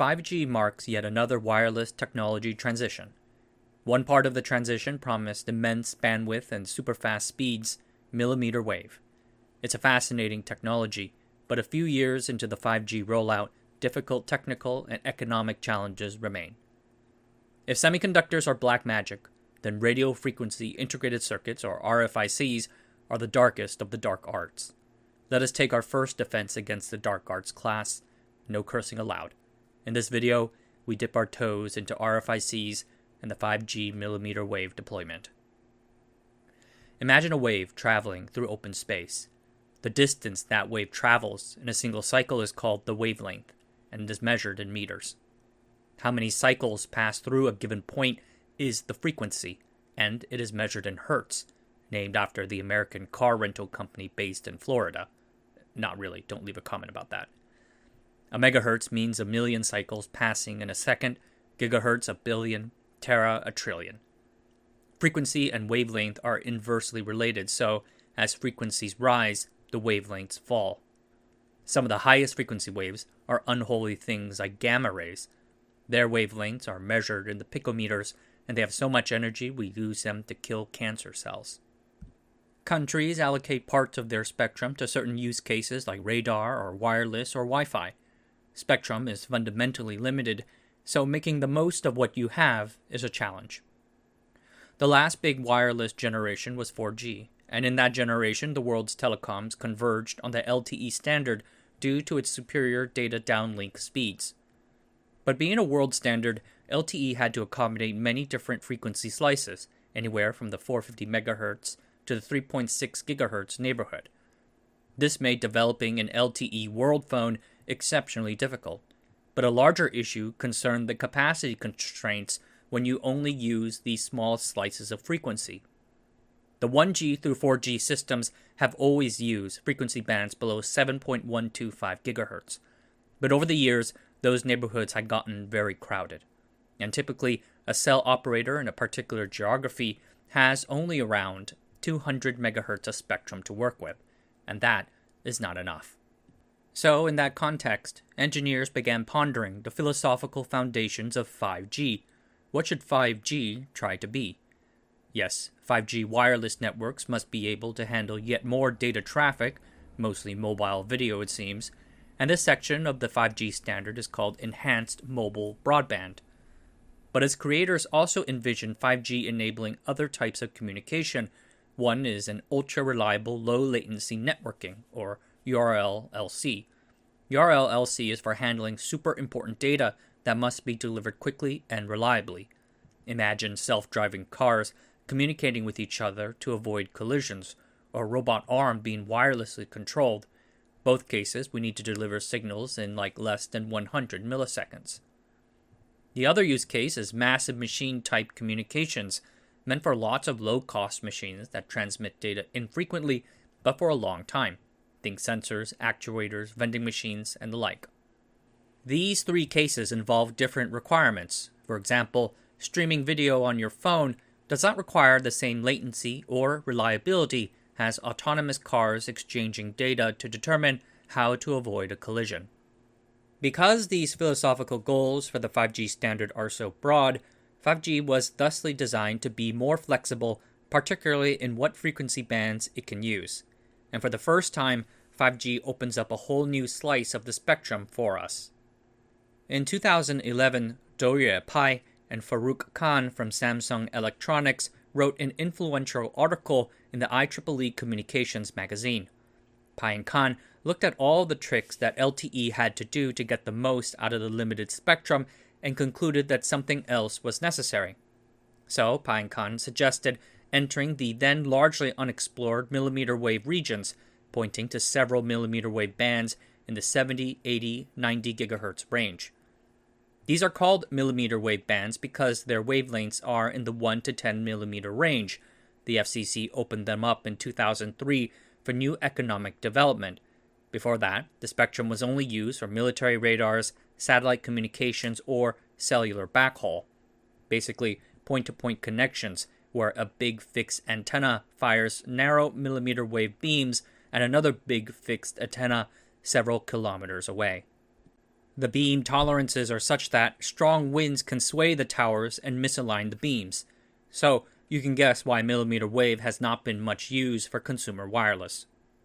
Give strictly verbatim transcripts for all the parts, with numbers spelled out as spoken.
five G marks yet another wireless technology transition. One part of the transition promised immense bandwidth and super-fast speeds, millimeter wave. It's a fascinating technology, but a few years into the five G rollout, difficult technical and economic challenges remain. If semiconductors are black magic, then radio frequency integrated circuits, or R F I Cs, are the darkest of the dark arts. Let us take our first defense against the dark arts class. No cursing allowed. In this video, we dip our toes into R F I Cs and the five G millimeter wave deployment. Imagine a wave traveling through open space. The distance that wave travels in a single cycle is called the wavelength, and is measured in meters. How many cycles pass through a given point is the frequency, and it is measured in hertz, named after the American car rental company based in Florida. Not really, don't leave a comment about that. A megahertz means a million cycles passing in a second, gigahertz a billion, tera a trillion. Frequency and wavelength are inversely related, so as frequencies rise, the wavelengths fall. Some of the highest frequency waves are unholy things like gamma rays. Their wavelengths are measured in the picometers, and they have so much energy we use them to kill cancer cells. Countries allocate parts of their spectrum to certain use cases like radar or wireless or Wi-Fi. Spectrum is fundamentally limited, so making the most of what you have is a challenge. The last big wireless generation was four G, and in that generation the world's telecoms converged on the L T E standard due to its superior data downlink speeds. But being a world standard, L T E had to accommodate many different frequency slices, anywhere from the four hundred fifty megahertz to the three point six gigahertz neighborhood. This made developing an L T E world phone exceptionally difficult, but a larger issue concerned the capacity constraints when you only use these small slices of frequency. The one G through four G systems have always used frequency bands below seven point one two five gigahertz, but over the years, those neighborhoods had gotten very crowded, and typically a cell operator in a particular geography has only around two hundred megahertz of spectrum to work with, and that is not enough. So, in that context, engineers began pondering the philosophical foundations of five G. What should five G try to be? Yes, five G wireless networks must be able to handle yet more data traffic, mostly mobile video it seems, and this section of the five G standard is called Enhanced Mobile Broadband. But its creators also envisioned five G enabling other types of communication. One is an ultra-reliable low-latency networking, or U R L L C. U R L L C is for handling super important data that must be delivered quickly and reliably. Imagine self-driving cars communicating with each other to avoid collisions, or a robot arm being wirelessly controlled. Both cases, we need to deliver signals in like less than one hundred milliseconds. The other use case is massive machine-type communications, meant for lots of low-cost machines that transmit data infrequently but for a long time. Think sensors, actuators, vending machines, and the like. These three cases involve different requirements. For example, streaming video on your phone does not require the same latency or reliability as autonomous cars exchanging data to determine how to avoid a collision. Because these philosophical goals for the five G standard are so broad, five G was thusly designed to be more flexible, particularly in what frequency bands it can use. And for the first time, five G opens up a whole new slice of the spectrum for us. In two thousand eleven, Douyue Pai and Farouk Khan from Samsung Electronics wrote an influential article in the I triple E Communications magazine. Pai and Khan looked at all the tricks that L T E had to do to get the most out of the limited spectrum and concluded that something else was necessary. So, Pai and Khan suggested entering the then largely unexplored millimeter wave regions, pointing to several millimeter wave bands in the seventy, eighty, ninety gigahertz range. These are called millimeter wave bands because their wavelengths are in the one to ten millimeter range. The F C C opened them up in two thousand three for new economic development. Before that, the spectrum was only used for military radars, satellite communications, or cellular backhaul. Basically, point-to-point connections where a big fixed antenna fires narrow millimeter wave beams at another big fixed antenna several kilometers away. The beam tolerances are such that strong winds can sway the towers and misalign the beams. So you can guess why millimeter wave has not been much used for consumer wireless.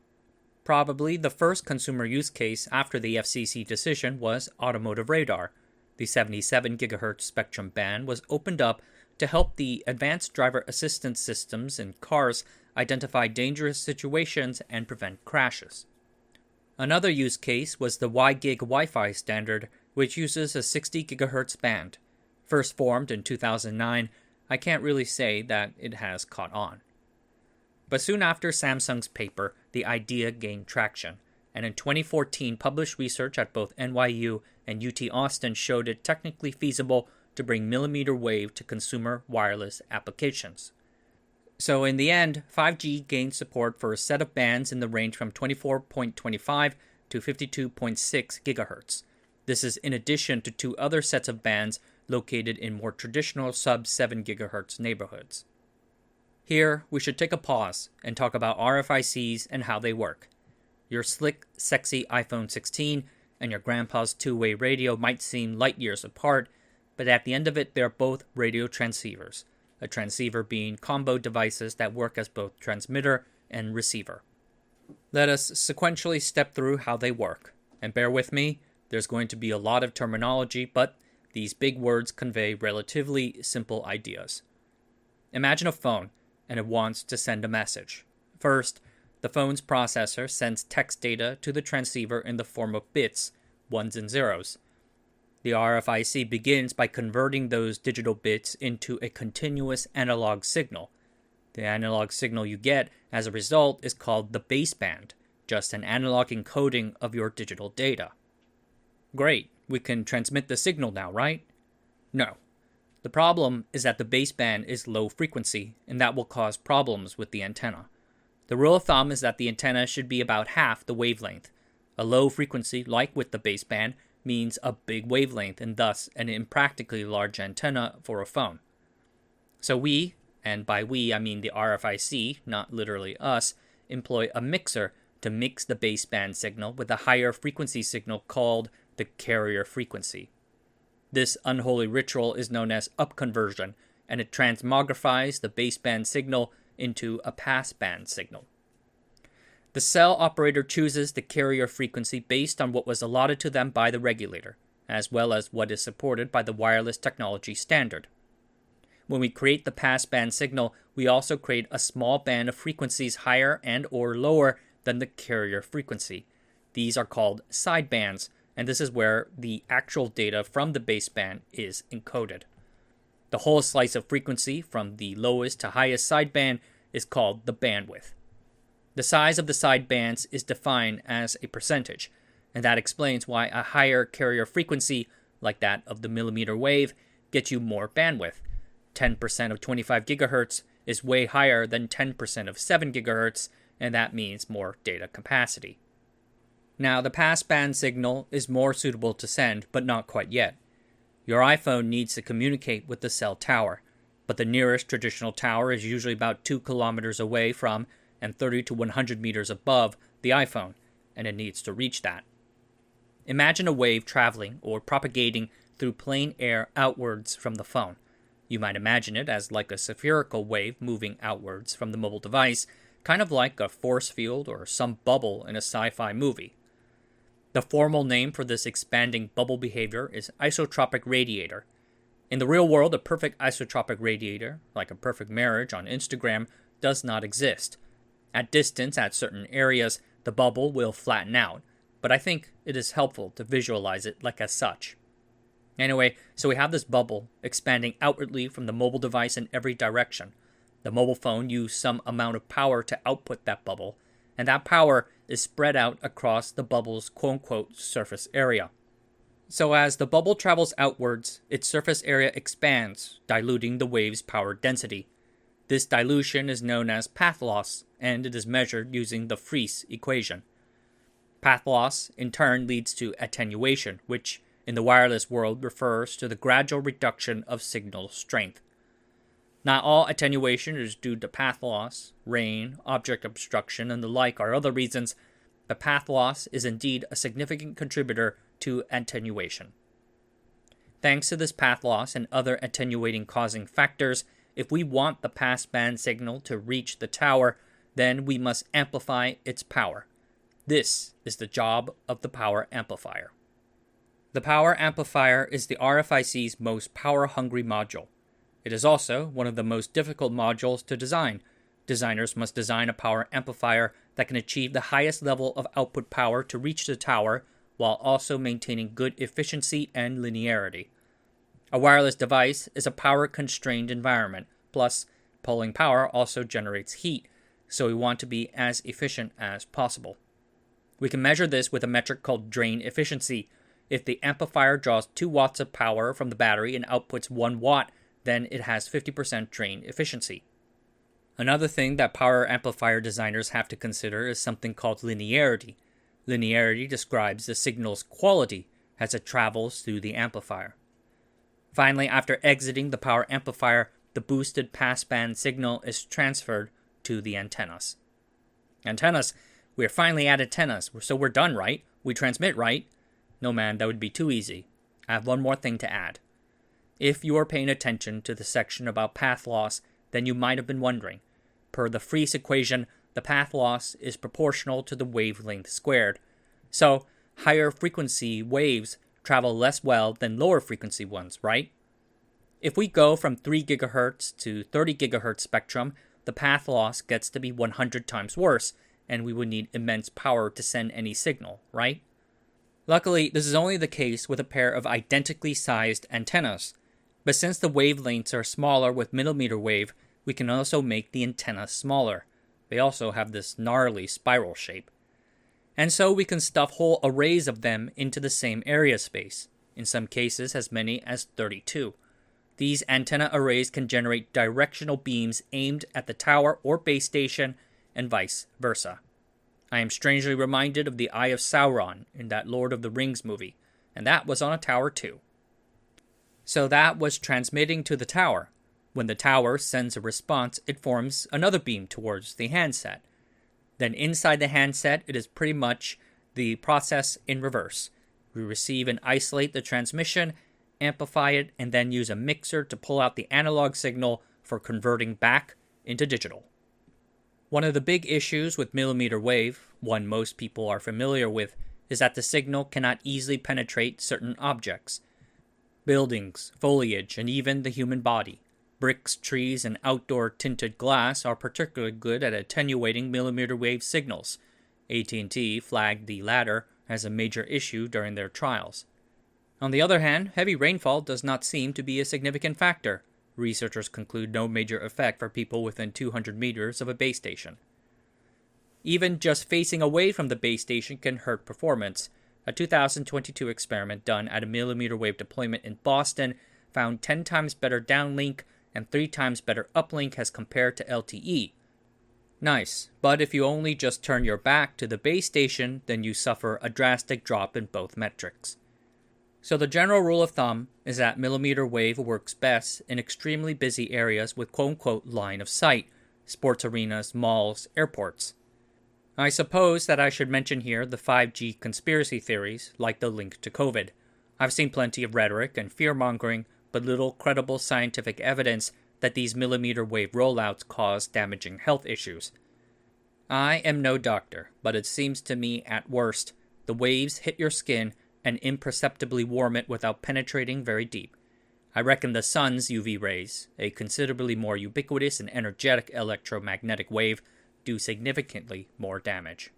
Probably the first consumer use case after the F C C decision was automotive radar. The seventy-seven gigahertz spectrum band was opened up to help the advanced driver assistance systems in cars identify dangerous situations and prevent crashes. Another use case was the Y GIG Wi-Fi standard, which uses a sixty gigahertz band. First formed in two thousand nine, I can't really say that it has caught on. But soon after Samsung's paper, the idea gained traction, and in twenty fourteen published research at both N Y U and U T Austin showed it technically feasible to bring millimeter wave to consumer wireless applications. So in the end, five G gained support for a set of bands in the range from twenty-four point two five to fifty-two point six gigahertz. This is in addition to two other sets of bands located in more traditional sub seven gigahertz neighborhoods. Here, we should take a pause and talk about R F I Cs and how they work. Your slick, sexy iPhone sixteen and your grandpa's two-way radio might seem light years apart, but at the end of it, they're both radio transceivers. A transceiver being combo devices that work as both transmitter and receiver. Let us sequentially step through how they work. And bear with me, there's going to be a lot of terminology, but these big words convey relatively simple ideas. Imagine a phone, and it wants to send a message. First, the phone's processor sends text data to the transceiver in the form of bits, ones and zeros. The R F I C begins by converting those digital bits into a continuous analog signal. The analog signal you get as a result is called the baseband, just an analog encoding of your digital data. Great, we can transmit the signal now, right? No. The problem is that the baseband is low frequency, and that will cause problems with the antenna. The rule of thumb is that the antenna should be about half the wavelength. A low frequency, like with the baseband, means a big wavelength and thus an impractically large antenna for a phone. So we, and by we I mean the R F I C, not literally us, employ a mixer to mix the baseband signal with a higher frequency signal called the carrier frequency. This unholy ritual is known as upconversion, and it transmogrifies the baseband signal into a passband signal. The cell operator chooses the carrier frequency based on what was allotted to them by the regulator, as well as what is supported by the wireless technology standard. When we create the passband signal, we also create a small band of frequencies higher and or lower than the carrier frequency. These are called sidebands, and this is where the actual data from the baseband is encoded. The whole slice of frequency from the lowest to highest sideband is called the bandwidth. The size of the sidebands is defined as a percentage, and that explains why a higher carrier frequency, like that of the millimeter wave, gets you more bandwidth. ten percent of twenty-five gigahertz is way higher than ten percent of seven gigahertz, and that means more data capacity. Now, the passband signal is more suitable to send, but not quite yet. Your iPhone needs to communicate with the cell tower, but the nearest traditional tower is usually about two kilometers away from and thirty to one hundred meters above the iPhone, and it needs to reach that. Imagine a wave traveling or propagating through plain air outwards from the phone. You might imagine it as like a spherical wave moving outwards from the mobile device, kind of like a force field or some bubble in a sci-fi movie. The formal name for this expanding bubble behavior is isotropic radiator. In the real world, a perfect isotropic radiator, like a perfect marriage on Instagram, does not exist. At distance, at certain areas, the bubble will flatten out, but I think it is helpful to visualize it like as such. Anyway, so we have this bubble expanding outwardly from the mobile device in every direction. The mobile phone used some amount of power to output that bubble, and that power is spread out across the bubble's quote-unquote surface area. So as the bubble travels outwards, its surface area expands, diluting the wave's power density. This dilution is known as path loss, and it is measured using the Friis equation. Path loss, in turn, leads to attenuation, which, in the wireless world, refers to the gradual reduction of signal strength. Not all attenuation is due to path loss. Rain, object obstruction, and the like are other reasons, but path loss is indeed a significant contributor to attenuation. Thanks to this path loss and other attenuating causing factors, if we want the passband signal to reach the tower, then we must amplify its power. This is the job of the power amplifier. The power amplifier is the R F I C's most power-hungry module. It is also one of the most difficult modules to design. Designers must design a power amplifier that can achieve the highest level of output power to reach the tower while also maintaining good efficiency and linearity. A wireless device is a power-constrained environment, plus pulling power also generates heat, so we want to be as efficient as possible. We can measure this with a metric called drain efficiency. If the amplifier draws two watts of power from the battery and outputs one watt, then it has fifty percent drain efficiency. Another thing that power amplifier designers have to consider is something called linearity. Linearity describes the signal's quality as it travels through the amplifier. Finally, after exiting the power amplifier, the boosted passband signal is transferred to the antennas. Antennas? We're finally at antennas, so we're done, right? We transmit, right? No, man, that would be too easy. I have one more thing to add. If you are paying attention to the section about path loss, then you might have been wondering. Per the Friis equation, the path loss is proportional to the wavelength squared. So, higher frequency waves travel less well than lower frequency ones, right? If we go from three gigahertz to thirty gigahertz spectrum, the path loss gets to be one hundred times worse, and we would need immense power to send any signal, right? Luckily, this is only the case with a pair of identically sized antennas. But since the wavelengths are smaller with millimeter wave, we can also make the antenna smaller. They also have this gnarly spiral shape. And so we can stuff whole arrays of them into the same area space, in some cases as many as thirty-two. These antenna arrays can generate directional beams aimed at the tower or base station, and vice versa. I am strangely reminded of the Eye of Sauron in that Lord of the Rings movie, and that was on a tower too. So that was transmitting to the tower. When the tower sends a response, it forms another beam towards the handset. Then inside the handset, it is pretty much the process in reverse. We receive and isolate the transmission, amplify it, and then use a mixer to pull out the analog signal for converting back into digital. One of the big issues with millimeter wave, one most people are familiar with, is that the signal cannot easily penetrate certain objects. Buildings, foliage, and even the human body. Bricks, trees, and outdoor tinted glass are particularly good at attenuating millimeter wave signals. A T and T flagged the latter as a major issue during their trials. On the other hand, heavy rainfall does not seem to be a significant factor. Researchers conclude no major effect for people within two hundred meters of a base station. Even just facing away from the base station can hurt performance. A two thousand twenty-two experiment done at a millimeter wave deployment in Boston found ten times better downlink and three times better uplink as compared to L T E. Nice, but if you only just turn your back to the base station, then you suffer a drastic drop in both metrics. So the general rule of thumb is that millimeter wave works best in extremely busy areas with quote-unquote line of sight, sports arenas, malls, airports. I suppose that I should mention here the five G conspiracy theories, like the link to COVID. I've seen plenty of rhetoric and fear-mongering, but little credible scientific evidence that these millimeter wave rollouts cause damaging health issues. I am no doctor, but it seems to me at worst, the waves hit your skin and imperceptibly warm it without penetrating very deep. I reckon the sun's U V rays, a considerably more ubiquitous and energetic electromagnetic wave, do significantly more damage.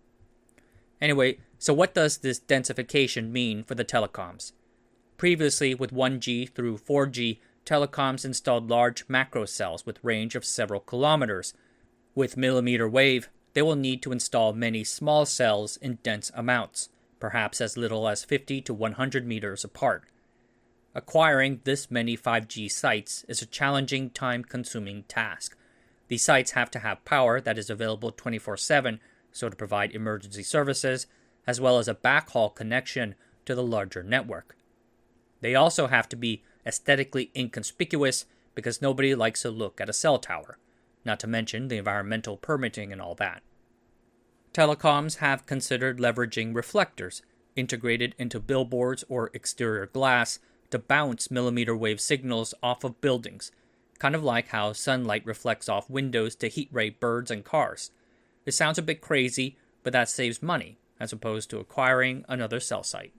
Anyway, so what does this densification mean for the telecoms? Previously, with one G through four G, telecoms installed large macro cells with range of several kilometers. With millimeter wave, they will need to install many small cells in dense amounts, perhaps as little as fifty to one hundred meters apart. Acquiring this many five G sites is a challenging, time-consuming task. These sites have to have power that is available twenty-four seven, so to provide emergency services, as well as a backhaul connection to the larger network. They also have to be aesthetically inconspicuous because nobody likes to look at a cell tower, not to mention the environmental permitting and all that. Telecoms have considered leveraging reflectors integrated into billboards or exterior glass to bounce millimeter wave signals off of buildings, kind of like how sunlight reflects off windows to heat ray birds and cars. It sounds a bit crazy, but that saves money, as opposed to acquiring another cell site.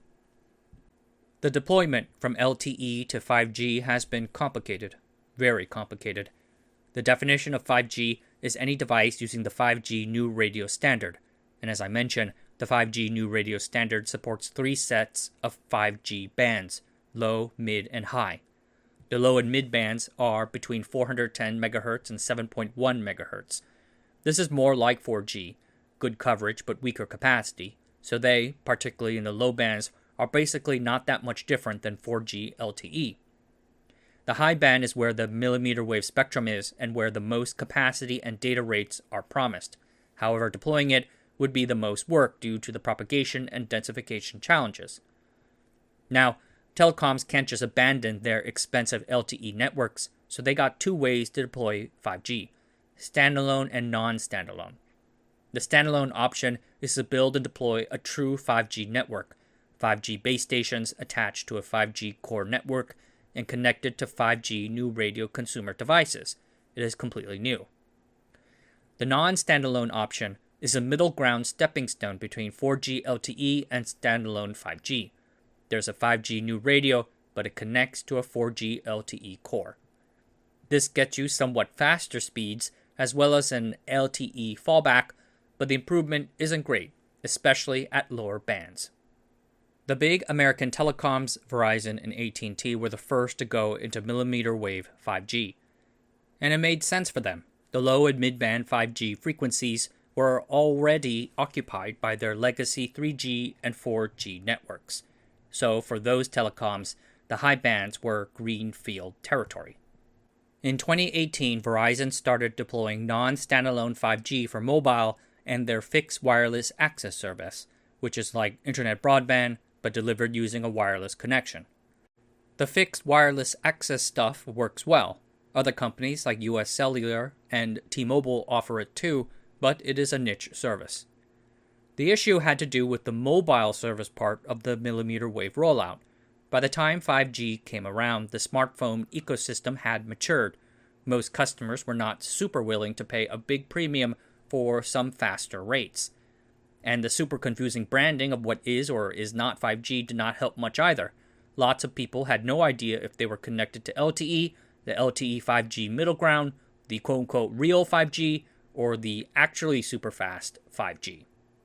The deployment from L T E to five G has been complicated, very complicated. The definition of five G is any device using the five G New Radio Standard, and as I mentioned, the five G New Radio Standard supports three sets of five G bands, low, mid, and high. The low and mid bands are between four hundred ten megahertz and seven point one megahertz. This is more like four G, good coverage but weaker capacity, so they, particularly in the low bands, are basically not that much different than four G L T E. The high band is where the millimeter wave spectrum is and where the most capacity and data rates are promised. However, deploying it would be the most work due to the propagation and densification challenges. Now, telecoms can't just abandon their expensive L T E networks, so they got two ways to deploy five G, standalone and non-standalone. The standalone option is to build and deploy a true five G network, five G base stations attached to a five G core network and connected to five G new radio consumer devices. It is completely new. The non-standalone option is a middle ground stepping stone between four G L T E and standalone five G. There's a five G new radio, but it connects to a four G L T E core. This gets you somewhat faster speeds as well as an L T E fallback, but the improvement isn't great, especially at lower bands. The big American telecoms, Verizon and A T and T, were the first to go into millimeter wave five G. And it made sense for them. The low and mid-band five G frequencies were already occupied by their legacy three G and four G networks. So for those telecoms, the high bands were greenfield territory. In twenty eighteen, Verizon started deploying non-standalone five G for mobile and their fixed wireless access service, which is like internet broadband, but delivered using a wireless connection. The fixed wireless access stuff works well. Other companies like U S Cellular and T-Mobile offer it too, but it is a niche service. The issue had to do with the mobile service part of the millimeter wave rollout. By the time five G came around, the smartphone ecosystem had matured. Most customers were not super willing to pay a big premium for some faster rates. And the super confusing branding of what is or is not five G did not help much either. Lots of people had no idea if they were connected to L T E, the L T E five G middle ground, the quote-unquote real five G, or the actually super fast five G.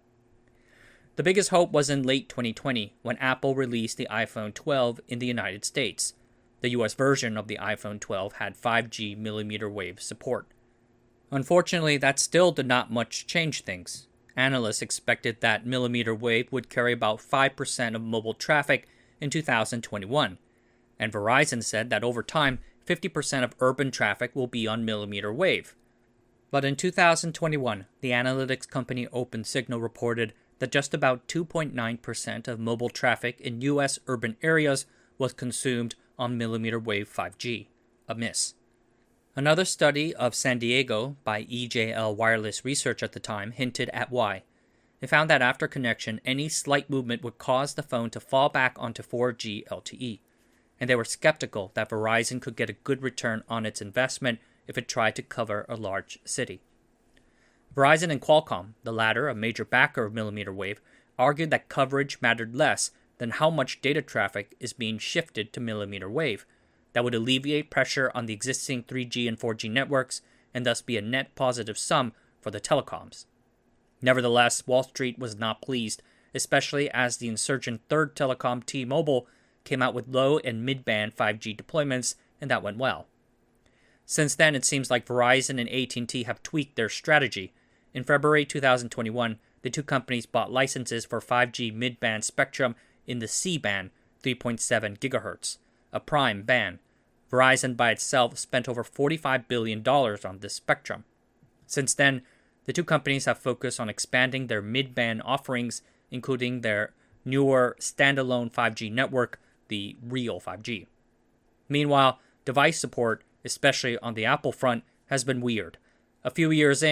The biggest hope was in late twenty twenty when Apple released the iPhone twelve in the United States. The U S version of the iPhone twelve had five G millimeter wave support. Unfortunately, that still did not much change things. Analysts expected that millimeter wave would carry about five percent of mobile traffic in two thousand twenty-one, and Verizon said that over time, fifty percent of urban traffic will be on millimeter wave. But in two thousand twenty-one, the analytics company OpenSignal reported that just about two point nine percent of mobile traffic in U S urban areas was consumed on millimeter wave five G, a miss. Another study of San Diego by E J L Wireless Research at the time hinted at why. It found that after connection, any slight movement would cause the phone to fall back onto four G L T E, and they were skeptical that Verizon could get a good return on its investment if it tried to cover a large city. Verizon and Qualcomm, the latter a major backer of millimeter wave, argued that coverage mattered less than how much data traffic is being shifted to millimeter wave. That would alleviate pressure on the existing three G and four G networks and thus be a net positive sum for the telecoms. Nevertheless, Wall Street was not pleased, especially as the insurgent third telecom T-Mobile came out with low and mid-band five G deployments, and that went well. Since then, it seems like Verizon and A T and T have tweaked their strategy. In February twenty twenty-one, the two companies bought licenses for five G mid-band spectrum in the C-band, three point seven gigahertz, a prime band. Verizon by itself spent over forty-five billion dollars on this spectrum. Since then, the two companies have focused on expanding their mid-band offerings, including their newer standalone five G network, the Real five G. Meanwhile, device support, especially on the Apple front, has been weird. A few years in,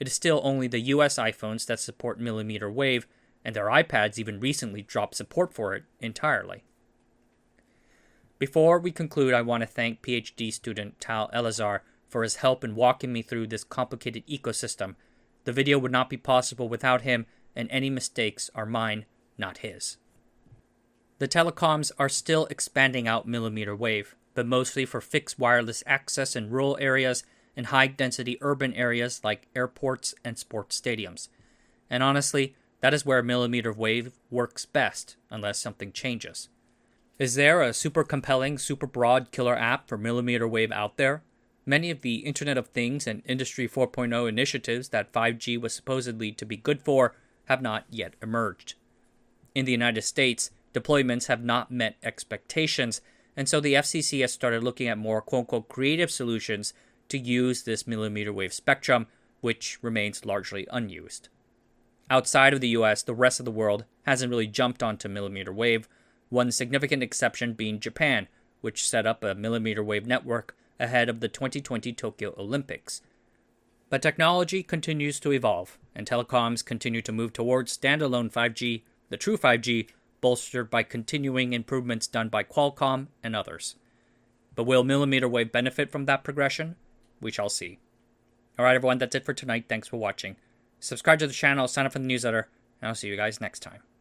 it is still only the U S iPhones that support millimeter wave, and their iPads even recently dropped support for it entirely. Before we conclude, I want to thank PhD student Tal Elazar for his help in walking me through this complicated ecosystem. The video would not be possible without him, and any mistakes are mine, not his. The telecoms are still expanding out millimeter wave, but mostly for fixed wireless access in rural areas and high-density urban areas like airports and sports stadiums. And honestly, that is where millimeter wave works best, unless something changes. Is there a super compelling, super broad killer app for millimeter wave out there? Many of the Internet of Things and Industry four point oh initiatives that five G was supposedly to be good for have not yet emerged. In the United States, deployments have not met expectations, and so the F C C has started looking at more quote-unquote creative solutions to use this millimeter wave spectrum, which remains largely unused. Outside of the U S, the rest of the world hasn't really jumped onto millimeter wave, one significant exception being Japan, which set up a millimeter wave network ahead of the twenty twenty Tokyo Olympics. But technology continues to evolve, and telecoms continue to move towards standalone five G, the true five G, bolstered by continuing improvements done by Qualcomm and others. But will millimeter wave benefit from that progression? We shall see. Alright everyone, that's it for tonight. Thanks for watching. Subscribe to the channel, sign up for the newsletter, and I'll see you guys next time.